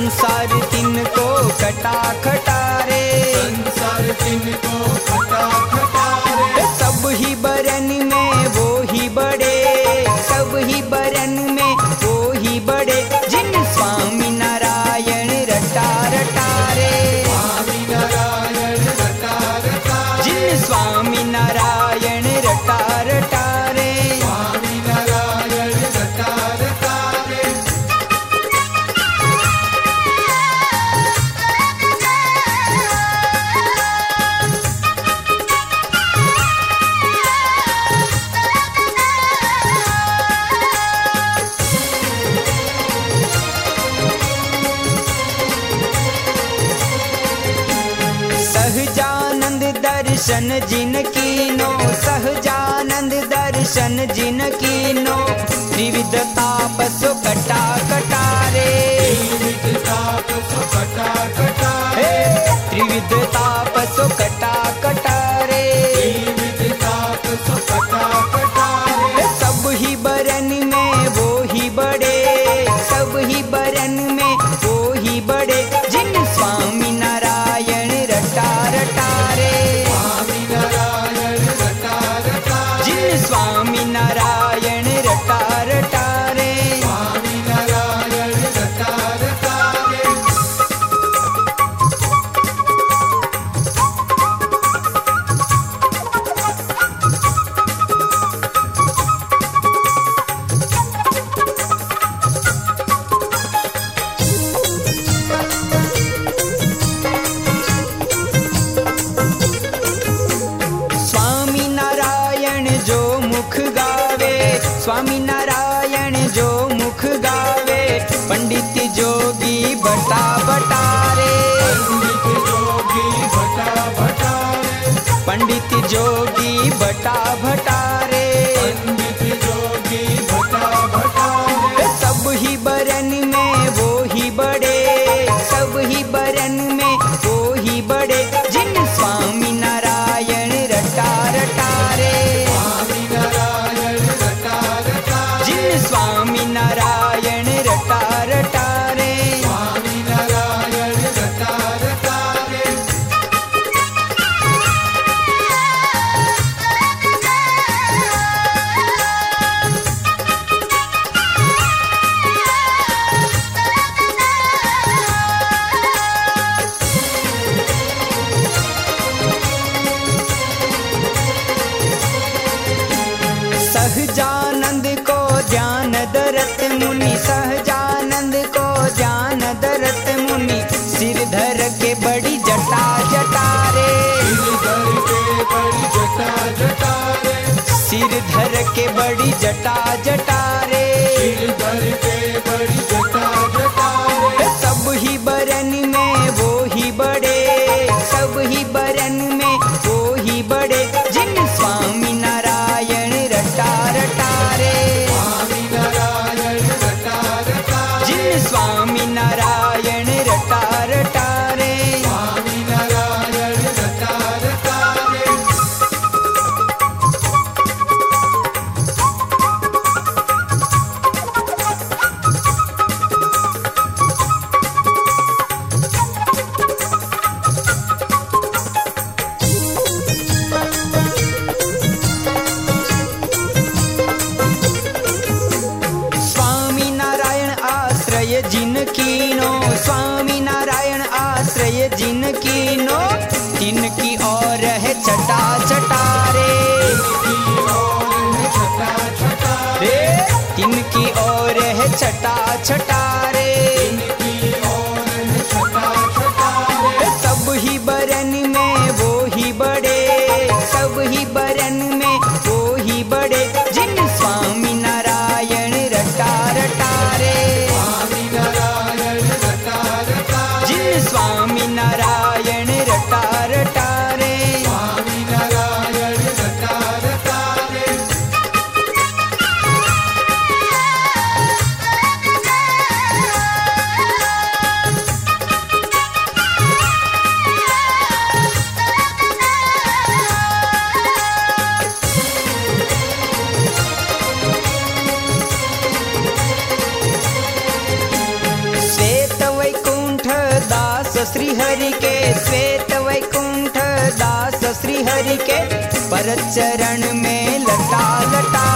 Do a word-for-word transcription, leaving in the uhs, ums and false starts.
संसार तिनको खटा खटारे, संसार तिनको खटा खटारे। सब ही बरन में वो ही बड़े, सब ही बरन में वो ही बड़े, जिन स्वामी नारायण रटा रटारे, स्वामी नारायण रटा रटारे। जिन स्वामी नारायण रटा रटारे, स्वामी नारायण रटा रटारे। सहजानंद दर्शन जिन कीनो, सहजानंद दर्शन जिन कीनो, त्रिविध तापस कटा कटारे, त्रिविध तापस कटा कटारे। हे त्रिविध तापस कटा कटारे, त्रिविध तापस कटा कटारे। सब ही बरन में वो ही बड़े, सब ही बरन में वो ही बड़े, जिन स्वामी नारायण रटा रटारे, स्वामी नारायण रटा रटारे। जिन स्वामी नारायण रटा रटारे, स्वामी नारायण रटा रटारे। स्वामी नारायण जो मुख गावे, स्वामी नारायण जो मुख गावे, पंडित जोगी बटा बटारे, पंडित जोगी भटा भटारे। पंडित जोगी बटा भटारे, पंडित जोगी भटा भटारे। सब ही बरन में वो ही बड़े, सब ही बरन में वो ही बड़े, जिन स्वामी नारायण रटा रटारे, स्वामी नारायण रटा रटारे। जिन स्वामी नारायण रटा रटारे, स्वामी नारायण रटा रटारे। सहजानंद को ज्ञान दरत मुनि, सहजानंद को ज्ञान दरत मुनि, सिर धर के बड़ी जटा जटारे, सिर धर के बड़ी जटा जटारे। सिर धर के बड़ी जटा जटारे, सिर धर के बड़ी जटा जटारे। सब ही बरन में वो ही बड़े, सब ही बरन में वो ही बड़े, जिन स्वामी नारायण रटा रटारे, स्वामी नारायण रटा रटारे। जिन स्वामी नारायण रटा रटारे, स्वामी नारायण रटा रटारे। स्वामी नारायण आश्रय जिन कीनो, स्वामी नारायण आश्रय जिन कीनो, तिनकी और है छटा छटारे, की ओर है छटा छटारे। रे तिनकी और है छटा छटारे, की ओर है छटा छटारे। सब ही बरन में वो ही बड़े, सब ही बरन में वो ही बड़े, जिन स्वामी नारायण रटा रटारे, स्वामी नारायण रटा रटारे। जिन स्वामी नारायण रटा रटारे, स्वामी नारायण रटा रटारे। श्री हरि के श्वेत वैकुंठ दास श्री हरि के पर चरण में लटा लटा